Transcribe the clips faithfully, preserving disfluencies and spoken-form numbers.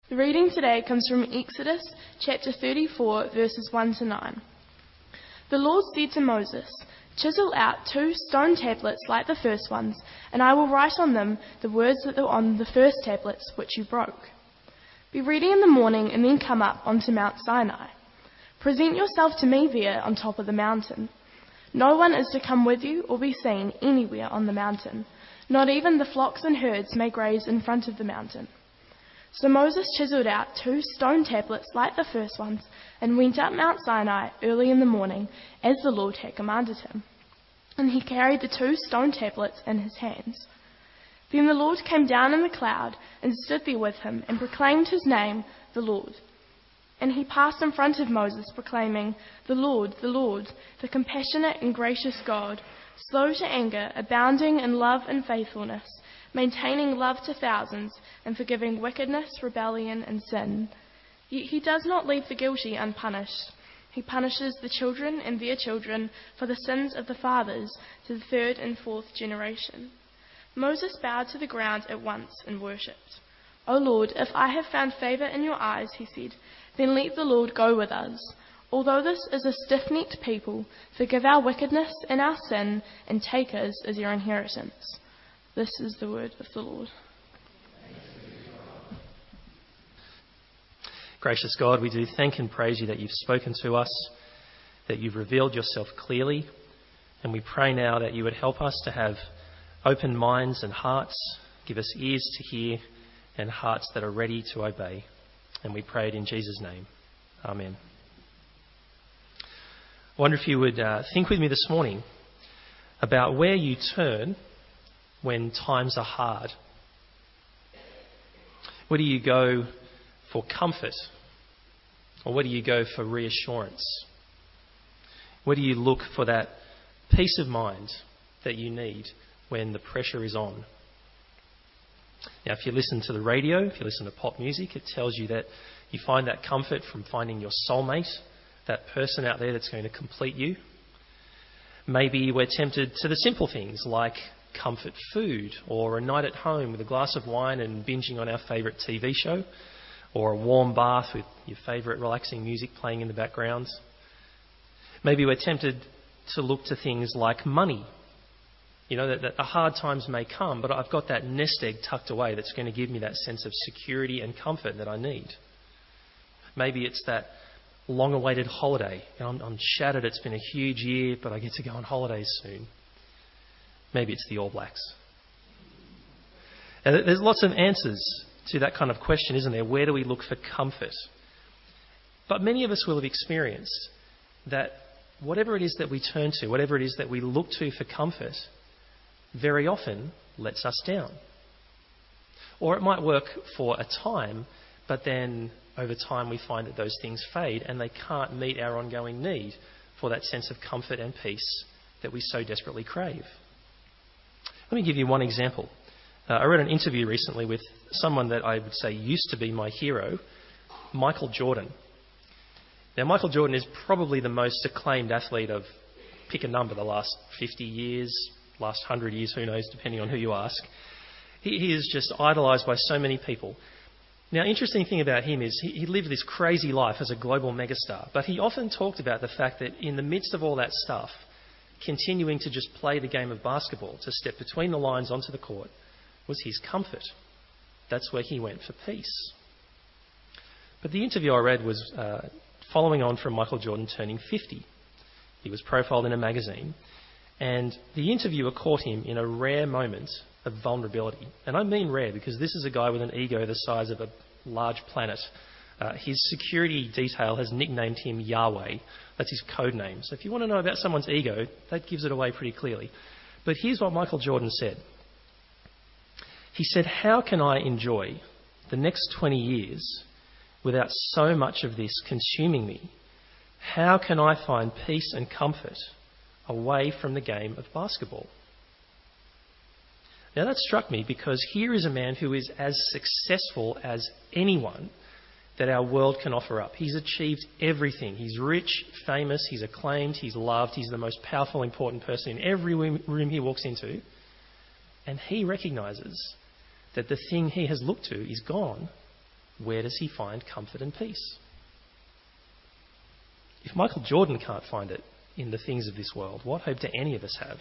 The reading today comes from Exodus chapter thirty-four, verses one to nine. The Lord said to Moses, "Chisel out two stone tablets like the first ones, and I will write on them the words that were on the first tablets which you broke. Be ready in the morning and then come up onto Mount Sinai. Present yourself to me there on top of the mountain. No one is to come with you or be seen anywhere on the mountain. Not even the flocks and herds may graze in front of the mountain." So Moses chiseled out two stone tablets like the first ones and went up Mount Sinai early in the morning, as the Lord had commanded him. And he carried the two stone tablets in his hands. Then the Lord came down in the cloud and stood there with him and proclaimed his name, the Lord. And he passed in front of Moses, proclaiming, "The Lord, the Lord, the compassionate and gracious God, slow to anger, abounding in love and faithfulness, maintaining love to thousands, and forgiving wickedness, rebellion, and sin. Yet he does not leave the guilty unpunished. He punishes the children and their children for the sins of the fathers to the third and fourth generation." Moses bowed to the ground at once and worshipped. "O Lord, if I have found favour in your eyes," he said, "then let the Lord go with us. Although this is a stiff-necked people, forgive our wickedness and our sin, and take us as your inheritance." This is the word of the Lord. Gracious God, we do thank and praise you that you've spoken to us, that you've revealed yourself clearly, and we pray now that you would help us to have open minds and hearts, give us ears to hear and hearts that are ready to obey. And we pray it in Jesus' name. Amen. I wonder if you would uh, think with me this morning about where you turn when times are hard. Where do you go for comfort? Or where do you go for reassurance? Where do you look for that peace of mind that you need when the pressure is on? Now, if you listen to the radio, if you listen to pop music, it tells you that you find that comfort from finding your soulmate, that person out there that's going to complete you. Maybe we're tempted to the simple things like comfort food, or a night at home with a glass of wine and binging on our favourite T V show, or a warm bath with your favourite relaxing music playing in the background. Maybe we're tempted to look to things like money. You know, that, that the hard times may come, but I've got that nest egg tucked away that's going to give me that sense of security and comfort that I need. Maybe it's that long-awaited holiday. You know, I'm, I'm shattered, it's been a huge year, but I get to go on holidays soon. Maybe it's the All Blacks. Now, there's lots of answers to that kind of question, isn't there? Where do we look for comfort? But many of us will have experienced that whatever it is that we turn to, whatever it is that we look to for comfort, very often lets us down. Or it might work for a time, but then over time we find that those things fade and they can't meet our ongoing need for that sense of comfort and peace that we so desperately crave. Let me give you one example. Uh, I read an interview recently with someone that I would say used to be my hero, Michael Jordan. Now, Michael Jordan is probably the most acclaimed athlete of, pick a number, the last fifty years, last one hundred years, who knows, depending on who you ask. He, he is just idolised by so many people. Now, interesting thing about him is he, he lived this crazy life as a global megastar, but he often talked about the fact that in the midst of all that stuff, continuing to just play the game of basketball, to step between the lines onto the court, was his comfort. That's where he went for peace. But the interview I read was uh, following on from Michael Jordan turning fifty. He was profiled in a magazine, and the interviewer caught him in a rare moment of vulnerability. And I mean rare, because this is a guy with an ego the size of a large planet. Uh, his security detail has nicknamed him Yahweh. That's his code name. So if you want to know about someone's ego, that gives it away pretty clearly. But here's what Michael Jordan said. He said, "How can I enjoy the next twenty years without so much of this consuming me? How can I find peace and comfort away from the game of basketball?" Now that struck me, because here is a man who is as successful as anyone that our world can offer up. He's achieved everything. He's rich, famous, he's acclaimed, he's loved, he's the most powerful, important person in every room he walks into. And he recognises that the thing he has looked to is gone, where does he find comfort and peace? If Michael Jordan can't find it in the things of this world, what hope do any of us have?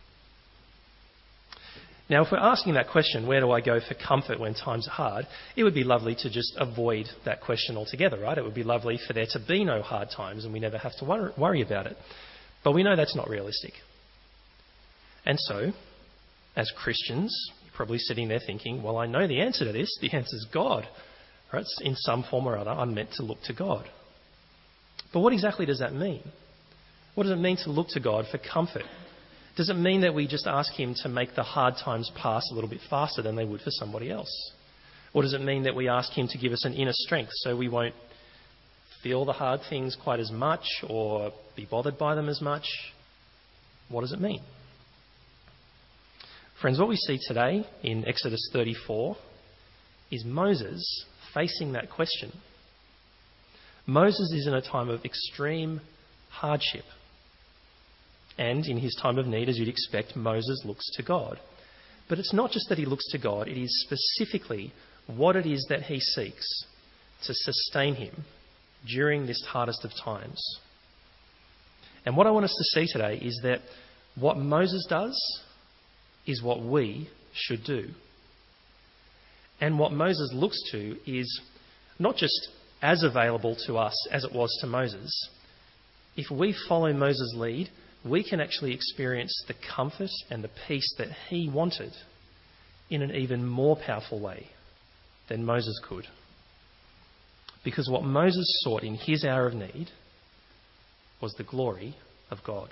Now, if we're asking that question, where do I go for comfort when times are hard, it would be lovely to just avoid that question altogether, right? It would be lovely for there to be no hard times and we never have to wor- worry about it. But we know that's not realistic. And so, as Christians, you're probably sitting there thinking, well, I know the answer to this. The answer is God. Right? In some form or other, I'm meant to look to God. But what exactly does that mean? What does it mean to look to God for comfort? Does it mean that we just ask him to make the hard times pass a little bit faster than they would for somebody else? Or does it mean that we ask him to give us an inner strength so we won't feel the hard things quite as much or be bothered by them as much? What does it mean? Friends, what we see today in Exodus thirty-four is Moses facing that question. Moses is in a time of extreme hardship. And in his time of need, as you'd expect, Moses looks to God. But it's not just that he looks to God, it is specifically what it is that he seeks to sustain him during this hardest of times. And what I want us to see today is that what Moses does is what we should do. And what Moses looks to is not just as available to us as it was to Moses. If we follow Moses' lead, we can actually experience the comfort and the peace that he wanted in an even more powerful way than Moses could. Because what Moses sought in his hour of need was the glory of God.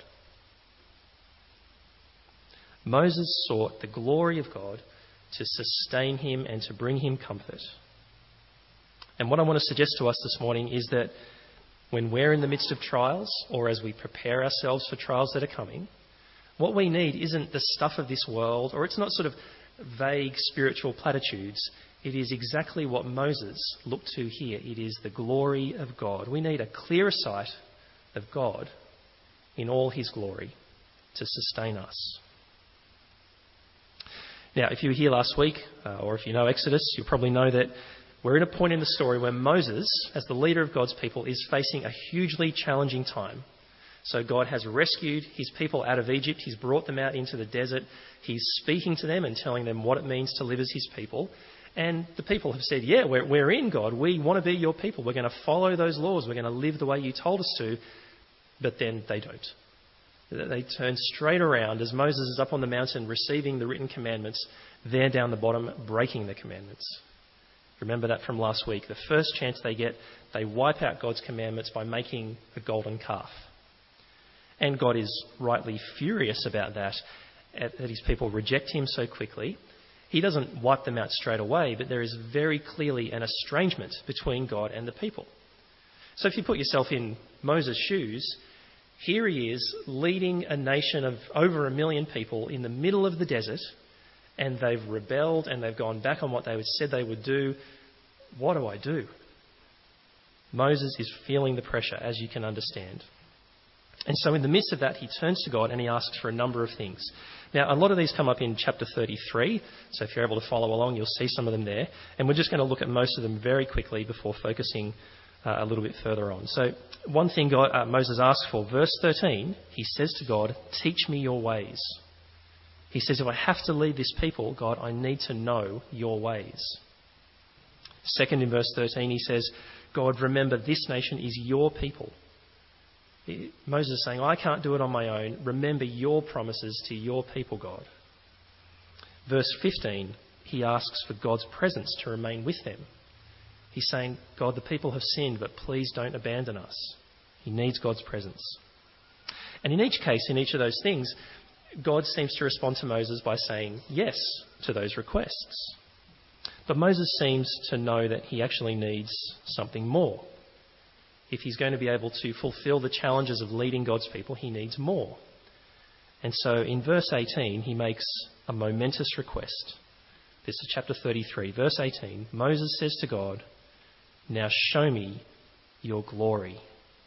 Moses sought the glory of God to sustain him and to bring him comfort. And what I want to suggest to us this morning is that when we're in the midst of trials, or as we prepare ourselves for trials that are coming, what we need isn't the stuff of this world, or it's not sort of vague spiritual platitudes. It is exactly what Moses looked to here. It is the glory of God. We need a clearer sight of God in all his glory to sustain us. Now, if you were here last week, uh, or if you know Exodus, you'll probably know that we're at a point in the story where Moses, as the leader of God's people, is facing a hugely challenging time. So God has rescued his people out of Egypt. He's brought them out into the desert. He's speaking to them and telling them what it means to live as his people. And the people have said, yeah, we're, we're in, God. We want to be your people. We're going to follow those laws. We're going to live the way you told us to. But then they don't. They turn straight around as Moses is up on the mountain receiving the written commandments. They're down the bottom breaking the commandments. Remember that from last week. The first chance they get, they wipe out God's commandments by making a golden calf. And God is rightly furious about that, that his people reject him so quickly. He doesn't wipe them out straight away, but there is very clearly an estrangement between God and the people. So if you put yourself in Moses' shoes, here he is leading a nation of over a million people in the middle of the desert, and they've rebelled and they've gone back on what they said they would do. What do I do? Moses is feeling the pressure, as you can understand. And so in the midst of that, he turns to God and he asks for a number of things. Now, a lot of these come up in chapter thirty-three, so if you're able to follow along, you'll see some of them there. And we're just going to look at most of them very quickly before focusing uh, a little bit further on. So one thing God, uh, Moses asks for, verse thirteen, he says to God, "Teach me your ways." He says, if I have to lead this people, God, I need to know your ways. Second, in verse thirteen, he says, God, remember this nation is your people. Moses is saying, I can't do it on my own. Remember your promises to your people, God. Verse fifteen, he asks for God's presence to remain with them. He's saying, God, the people have sinned, but please don't abandon us. He needs God's presence. And in each case, in each of those things, God seems to respond to Moses by saying yes to those requests. But Moses seems to know that he actually needs something more. If he's going to be able to fulfill the challenges of leading God's people, he needs more. And so in verse eighteen, he makes a momentous request. This is chapter thirty-three, verse eighteen. Moses says to God, "Now show me your glory."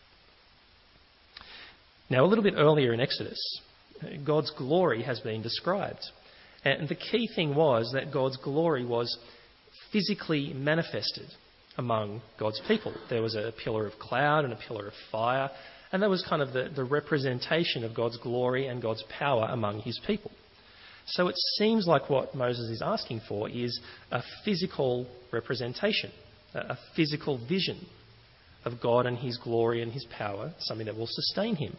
Now, a little bit earlier in Exodus, God's glory has been described. And the key thing was that God's glory was physically manifested. among God's people. There was a pillar of cloud and a pillar of fire, and that was kind of the, the representation of God's glory and God's power among his people. So it seems like what Moses is asking for is a physical representation, a physical vision of God and his glory and his power, something that will sustain him.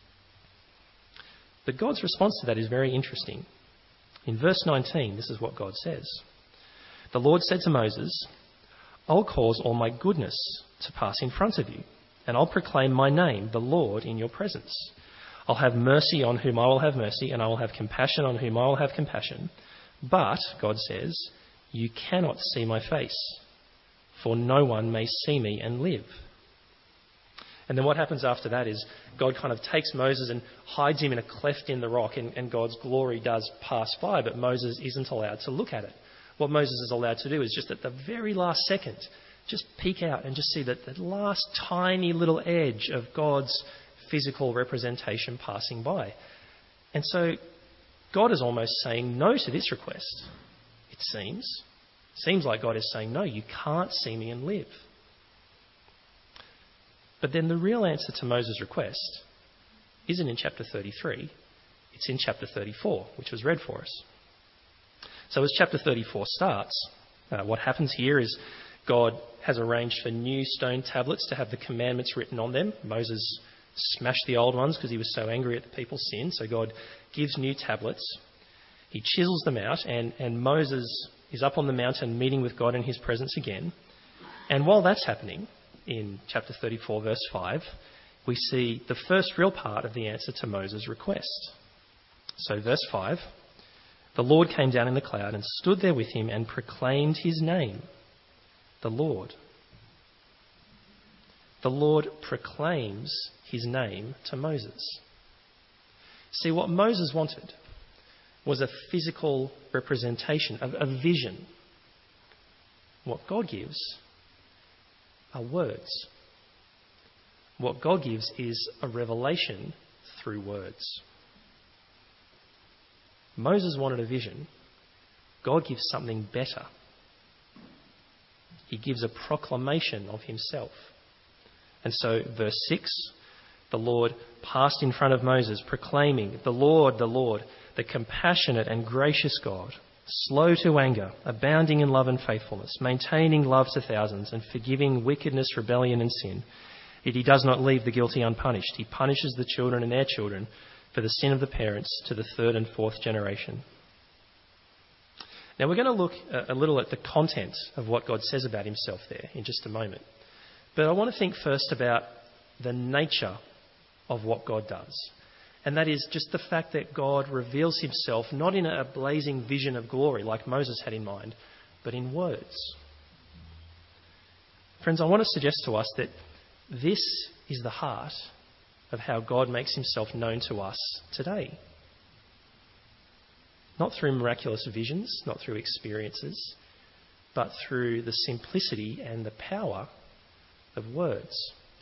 But God's response to that is very interesting. In verse nineteen, this is what God says. The Lord said to Moses, I'll cause all my goodness to pass in front of you, and I'll proclaim my name, the Lord, in your presence. I'll have mercy on whom I will have mercy, and I will have compassion on whom I will have compassion. But, God says, you cannot see my face, for no one may see me and live. And then what happens after that is God kind of takes Moses and hides him in a cleft in the rock, and, and God's glory does pass by, but Moses isn't allowed to look at it. What Moses is allowed to do is just at the very last second, just peek out and just see that the last tiny little edge of God's physical representation passing by. And so God is almost saying no to this request, it seems. It seems like God is saying, no, you can't see me and live. But then the real answer to Moses' request isn't in chapter thirty-three, it's in chapter thirty-four, which was read for us. So as chapter thirty-four starts, uh, what happens here is God has arranged for new stone tablets to have the commandments written on them. Moses smashed the old ones because he was so angry at the people's sin, so God gives new tablets. He chisels them out, and, and Moses is up on the mountain meeting with God in his presence again. And while that's happening, in chapter thirty-four, verse five, we see the first real part of the answer to Moses' request. So verse five, the Lord came down in the cloud and stood there with him and proclaimed his name, the Lord. The Lord proclaims his name to Moses. See, what Moses wanted was a physical representation, a, a vision. What God gives are words. What God gives is a revelation through words. Moses wanted a vision. God gives something better. He gives a proclamation of himself. And so, verse six, the Lord passed in front of Moses, proclaiming, the Lord, the Lord, the compassionate and gracious God, slow to anger, abounding in love and faithfulness, maintaining love to thousands, and forgiving wickedness, rebellion and sin. Yet he does not leave the guilty unpunished. He punishes the children and their children for the sin of the parents to the third and fourth generation. Now we're going to look a little at the content of what God says about himself there in just a moment. But I want to think first about the nature of what God does. And that is just the fact that God reveals himself not in a blazing vision of glory like Moses had in mind, but in words. Friends, I want to suggest to us that this is the heart of how God makes himself known to us today. Not through miraculous visions, not through experiences, but through the simplicity and the power of words.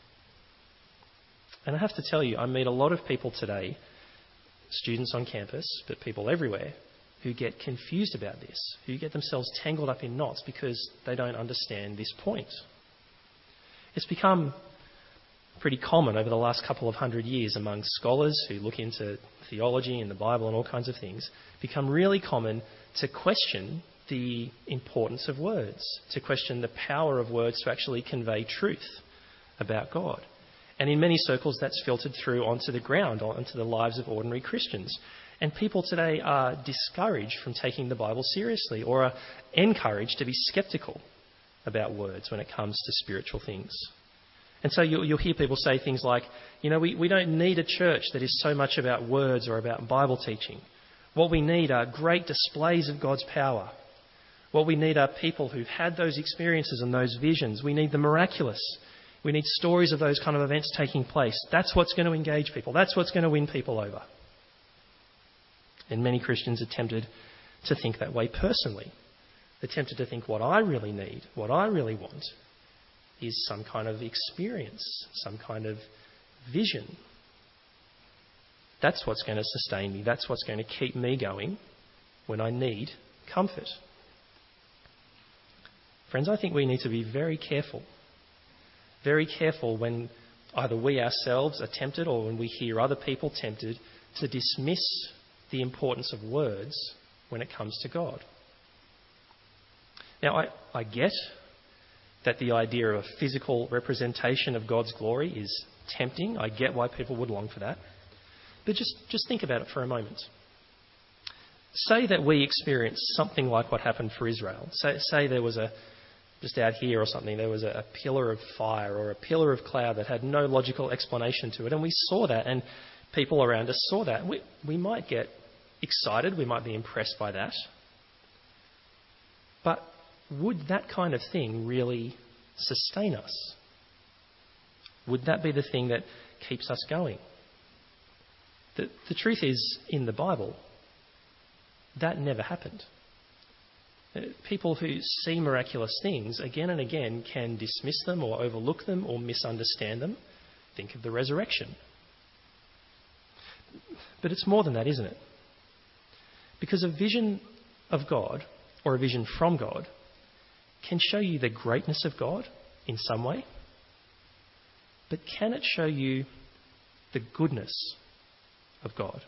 And I have to tell you, I meet a lot of people today, students on campus, but people everywhere, who get confused about this, who get themselves tangled up in knots because they don't understand this point. It's become pretty common over the last couple of hundred years among scholars who look into theology and the Bible and all kinds of things, become really common to question the importance of words, to question the power of words to actually convey truth about God. And in many circles that's filtered through onto the ground, onto the lives of ordinary Christians. And people today are discouraged from taking the Bible seriously, or are encouraged to be sceptical about words when it comes to spiritual things. And so you'll, you'll hear people say things like, you know, we, we don't need a church that is so much about words or about Bible teaching. What we need are great displays of God's power. What we need are people who've had those experiences and those visions. We need the miraculous. We need stories of those kind of events taking place. That's what's going to engage people. That's what's going to win people over. And many Christians are tempted to think that way personally. They're tempted to think what I really need, what I really want, is some kind of experience, some kind of vision. That's what's going to sustain me. That's what's going to keep me going when I need comfort. Friends, I think we need to be very careful. Very careful when either we ourselves are tempted or when we hear other people tempted to dismiss the importance of words when it comes to God. Now, I, I get that the idea of a physical representation of God's glory is tempting. I get why people would long for that. But just, just think about it for a moment. Say that we experience something like what happened for Israel. Say, say there was a, just out here or something, there was a, a pillar of fire or a pillar of cloud that had no logical explanation to it. And we saw that, and people around us saw that. We, we might get excited. We might be impressed by that. But would that kind of thing really sustain us? Would that be the thing that keeps us going? The, the truth is, in the Bible, that never happened. People who see miraculous things again and again can dismiss them or overlook them or misunderstand them. Think of the resurrection. But it's more than that, isn't it? Because a vision of God or a vision from God can show you the greatness of God in some way, but can it show you the goodness of God?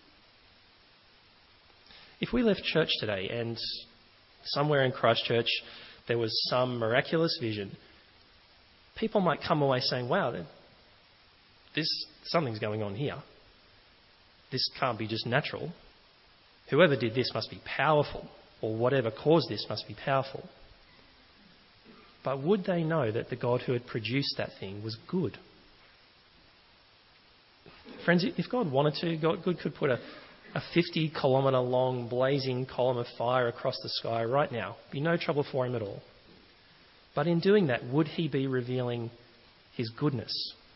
If we left church today and somewhere in Christchurch there was some miraculous vision, people might come away saying, wow, this, something's going on here. This can't be just natural. Whoever did this must be powerful, or whatever caused this must be powerful. But would they know that the God who had produced that thing was good? Friends, if God wanted to, God could put a, a fifty kilometre long blazing column of fire across the sky right now. Be no trouble for him at all. But in doing that, would he be revealing his goodness?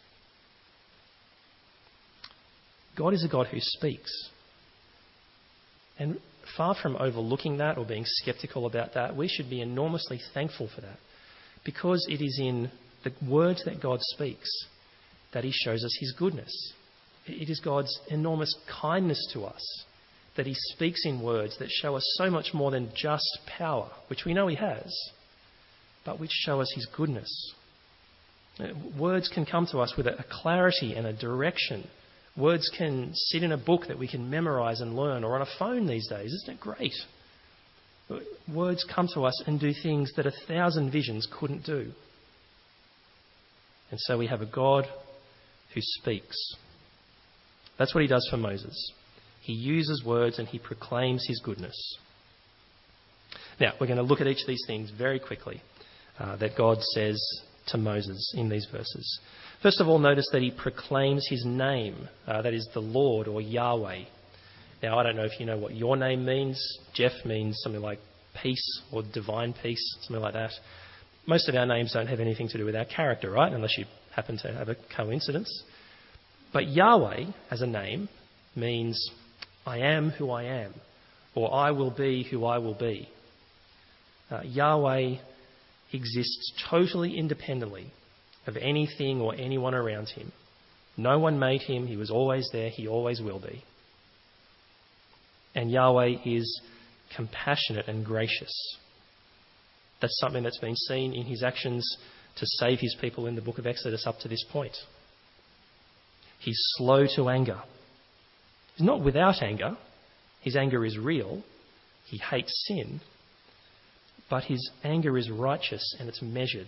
God is a God who speaks. And far from overlooking that or being sceptical about that, we should be enormously thankful for that. Because it is in the words that God speaks that he shows us his goodness. It is God's enormous kindness to us that he speaks in words that show us so much more than just power, which we know he has, but which show us his goodness. Words can come to us with a clarity and a direction. Words can sit in a book that we can memorise and learn, or on a phone these days. Isn't it great? Words come to us and do things that a thousand visions couldn't do. And so we have a God who speaks. That's what he does for Moses. He uses words and he proclaims his goodness. Now, we're going to look at each of these things very quickly uh, that God says to Moses in these verses. First of all, notice that he proclaims his name, uh, that is the Lord or Yahweh. Now, I don't know if you know what your name means. Jeff means something like peace or divine peace, something like that. Most of our names don't have anything to do with our character, right? Unless you happen to have a coincidence. But Yahweh, as a name, means I am who I am, or I will be who I will be. Uh, Yahweh exists totally independently of anything or anyone around him. No one made him. He was always there. He always will be. And Yahweh is compassionate and gracious. That's something that's been seen in his actions to save his people in the book of Exodus up to this point. He's slow to anger. He's not without anger. His anger is real. He hates sin. But his anger is righteous and it's measured.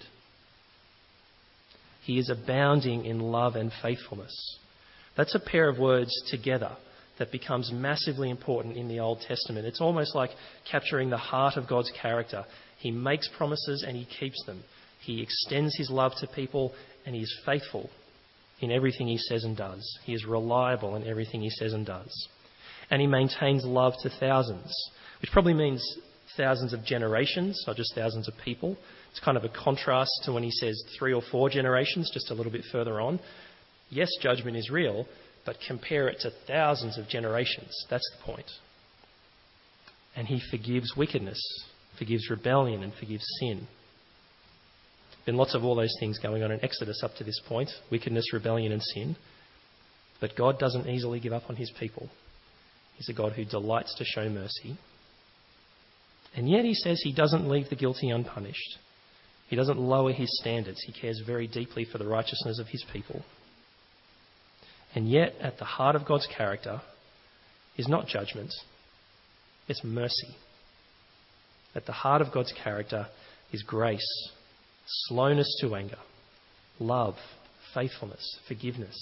He is abounding in love and faithfulness. That's a pair of words together that becomes massively important in the Old Testament. It's almost like capturing the heart of God's character. He makes promises and he keeps them. He extends his love to people and he is faithful in everything he says and does. He is reliable in everything he says and does. And he maintains love to thousands, which probably means thousands of generations, not just thousands of people. It's kind of a contrast to when he says three or four generations, just a little bit further on. Yes, judgment is real, but compare it to thousands of generations. That's the point. And he forgives wickedness, forgives rebellion, and forgives sin. Been lots of all those things going on in Exodus up to this point, wickedness, rebellion, and sin. But God doesn't easily give up on his people. He's a God who delights to show mercy. And yet he says he doesn't leave the guilty unpunished. He doesn't lower his standards. He cares very deeply for the righteousness of his people. And yet, at the heart of God's character is not judgment, it's mercy. At the heart of God's character is grace, slowness to anger, love, faithfulness, forgiveness.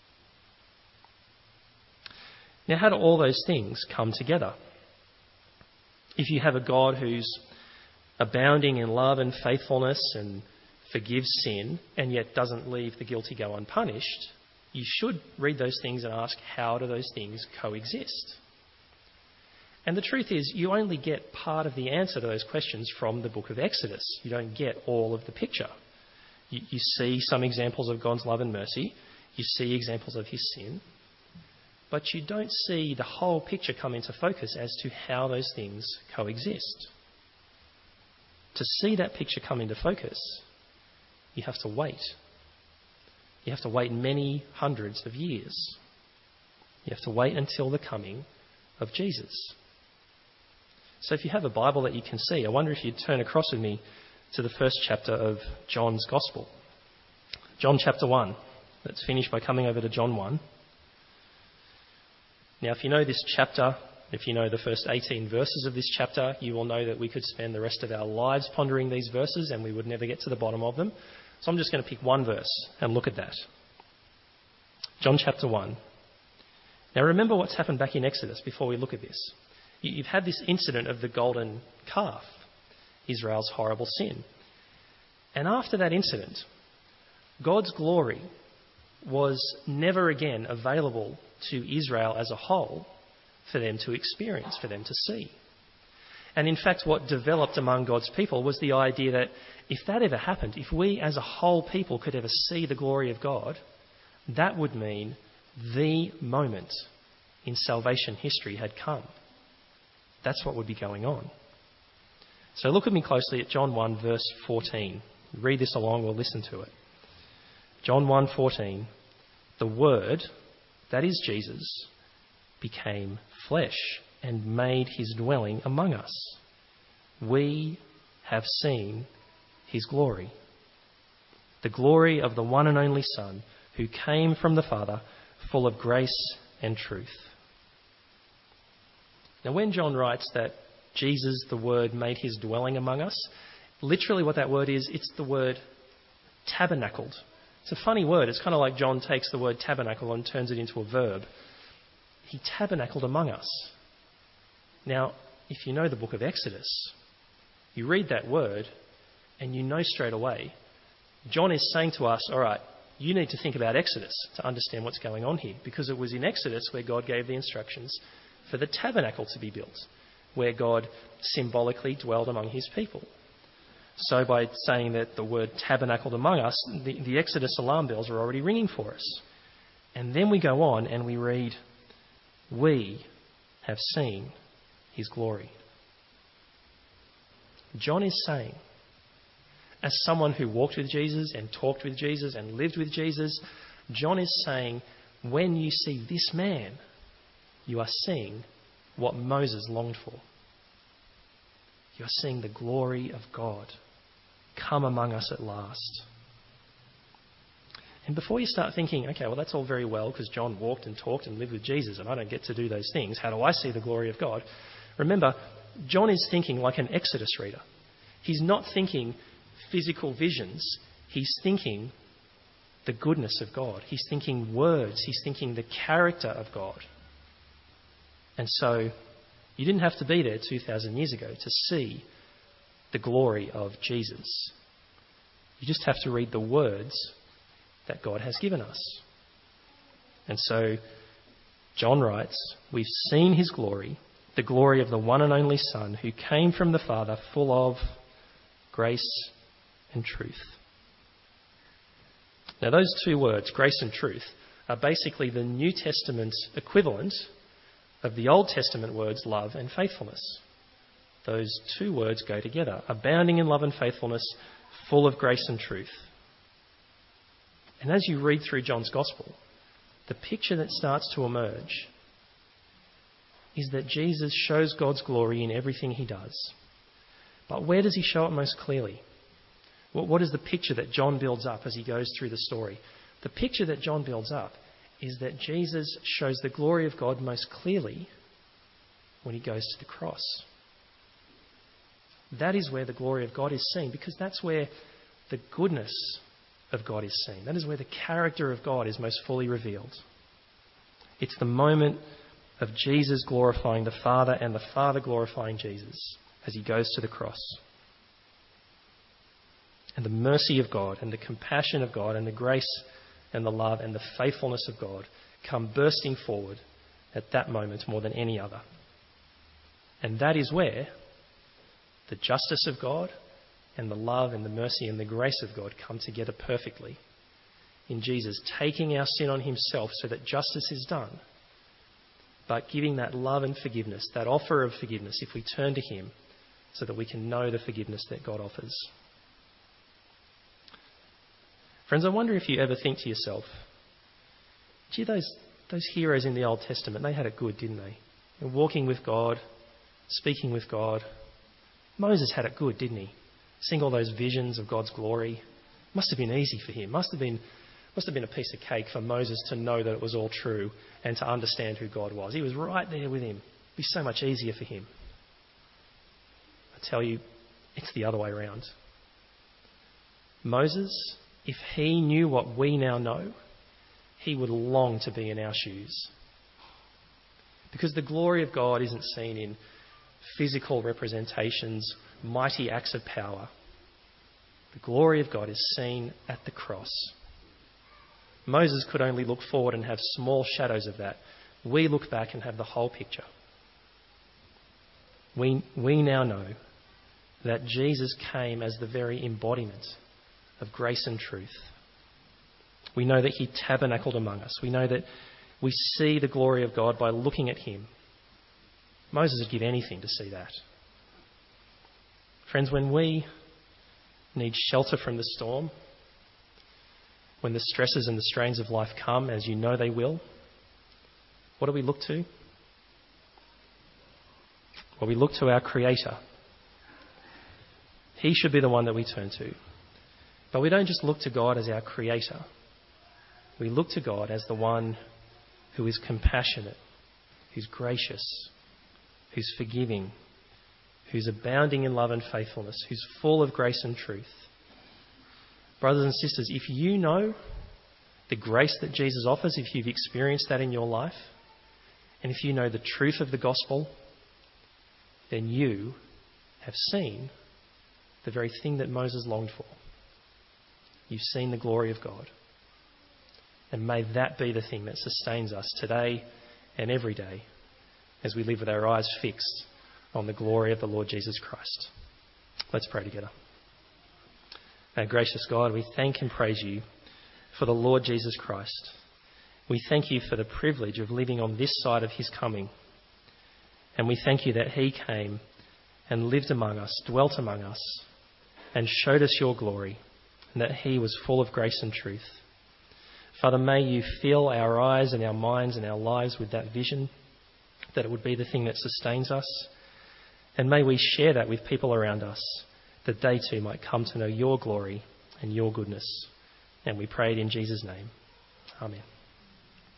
Now, how do all those things come together? If you have a God who's abounding in love and faithfulness and forgives sin and yet doesn't leave the guilty go unpunished, you should read those things and ask, how do those things coexist? And the truth is, you only get part of the answer to those questions from the book of Exodus. You don't get all of the picture. You, you see some examples of God's love and mercy. You see examples of his sin. But you don't see the whole picture come into focus as to how those things coexist. To see that picture come into focus, you have to wait. You have to wait many hundreds of years. You have to wait until the coming of Jesus. So if you have a Bible that you can see, I wonder if you'd turn across with me to the first chapter of John's Gospel. John chapter one. Let's finish by coming over to John one. Now, if you know this chapter, if you know the first eighteen verses of this chapter, you will know that we could spend the rest of our lives pondering these verses and we would never get to the bottom of them. So I'm just going to pick one verse and look at that. John chapter one. Now remember what's happened back in Exodus before we look at this. You've had this incident of the golden calf, Israel's horrible sin. And after that incident, God's glory was never again available to Israel as a whole for them to experience, for them to see. And in fact, what developed among God's people was the idea that if that ever happened, if we as a whole people could ever see the glory of God, that would mean the moment in salvation history had come. That's what would be going on. So look at me closely at John one verse fourteen. Read this along, we'll listen to it. John one fourteen. The Word, that is Jesus, became flesh and made his dwelling among us. We have seen his glory. The glory of the one and only Son who came from the Father, full of grace and truth. Now, when John writes that Jesus, the Word, made his dwelling among us, literally what that word is, it's the word tabernacled. It's a funny word. It's kind of like John takes the word tabernacle and turns it into a verb. He tabernacled among us. Now, if you know the book of Exodus, you read that word and you know straight away, John is saying to us, all right, you need to think about Exodus to understand what's going on here, because it was in Exodus where God gave the instructions for the tabernacle to be built, where God symbolically dwelled among his people. So by saying that the word tabernacled among us, the, the Exodus alarm bells are already ringing for us. And then we go on and we read, we have seen his glory. John is saying, as someone who walked with Jesus and talked with Jesus and lived with Jesus, John is saying, when you see this man, you are seeing what Moses longed for. You are seeing the glory of God come among us at last. And before you start thinking, okay, well, that's all very well because John walked and talked and lived with Jesus and I don't get to do those things. How do I see the glory of God? Remember, John is thinking like an Exodus reader. He's not thinking physical visions. He's thinking the goodness of God. He's thinking words. He's thinking the character of God. And so you didn't have to be there two thousand years ago to see the glory of Jesus. You just have to read the words that God has given us. And so John writes, we've seen his glory, the glory of the one and only Son who came from the Father, full of grace and truth. Now those two words, grace and truth, are basically the New Testament equivalent of the Old Testament words love and faithfulness. Those two words go together, abounding in love and faithfulness, full of grace and truth. And as you read through John's Gospel, the picture that starts to emerge is that Jesus shows God's glory in everything he does. But where does he show it most clearly? What is the picture that John builds up as he goes through the story? The picture that John builds up is that Jesus shows the glory of God most clearly when he goes to the cross. That is where the glory of God is seen, because that's where the goodness of God is seen. That is where the character of God is most fully revealed. It's the moment of Jesus glorifying the Father and the Father glorifying Jesus as he goes to the cross. And the mercy of God and the compassion of God and the grace and the love and the faithfulness of God come bursting forward at that moment more than any other. And that is where the justice of God and the love and the mercy and the grace of God come together perfectly in Jesus taking our sin on himself so that justice is done, but giving that love and forgiveness, that offer of forgiveness if we turn to him so that we can know the forgiveness that God offers. Friends, I wonder if you ever think to yourself, gee, those, those heroes in the Old Testament, they had it good, didn't they? They're walking with God, speaking with God. Moses had it good, didn't he? Seeing all those visions of God's glory. Must have been easy for him. Must have been, must have been a piece of cake for Moses to know that it was all true and to understand who God was. He was right there with him. It'd be so much easier for him. I tell you, it's the other way around. Moses, if he knew what we now know, he would long to be in our shoes. Because the glory of God isn't seen in physical representations, mighty acts of power. The glory of God is seen at the cross. Moses could only look forward and have small shadows of that. We look back and have the whole picture. We, we now know that Jesus came as the very embodiment of grace and truth. We know that he tabernacled among us. We know that we see the glory of God by looking at him. Moses would give anything to see that. Friends, when we need shelter from the storm, when the stresses and the strains of life come, as you know they will, what do we look to? Well, we look to our Creator. He should be the one that we turn to. But we don't just look to God as our Creator. We look to God as the one who is compassionate, who's gracious, who's forgiving, who's abounding in love and faithfulness, who's full of grace and truth. Brothers and sisters, if you know the grace that Jesus offers, if you've experienced that in your life, and if you know the truth of the gospel, then you have seen the very thing that Moses longed for. You've seen the glory of God. And may that be the thing that sustains us today and every day as we live with our eyes fixed on the glory of the Lord Jesus Christ. Let's pray together. Our gracious God, we thank and praise you for the Lord Jesus Christ. We thank you for the privilege of living on this side of his coming. And we thank you that he came and lived among us, dwelt among us, and showed us your glory, and that he was full of grace and truth. Father, may you fill our eyes and our minds and our lives with that vision, that it would be the thing that sustains us. And may we share that with people around us, that they too might come to know your glory and your goodness. And we pray it in Jesus' name. Amen.